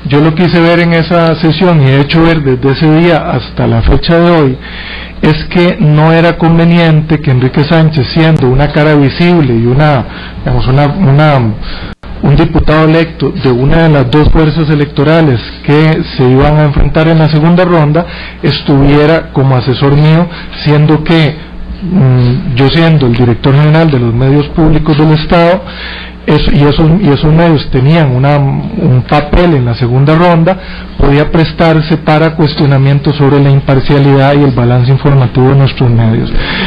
yo lo quise ver en esa sesión y he hecho ver desde ese día hasta la fecha de hoy, es que no era conveniente que Enrique Sánchez, siendo una cara visible y un diputado electo de una de las dos fuerzas electorales que se iban a enfrentar en la segunda ronda, estuviera como asesor mío, siendo que yo, siendo el director general de los medios públicos del Estado, y esos medios tenían un papel en la segunda ronda, podía prestarse para cuestionamientos sobre la imparcialidad y el balance informativo de nuestros medios.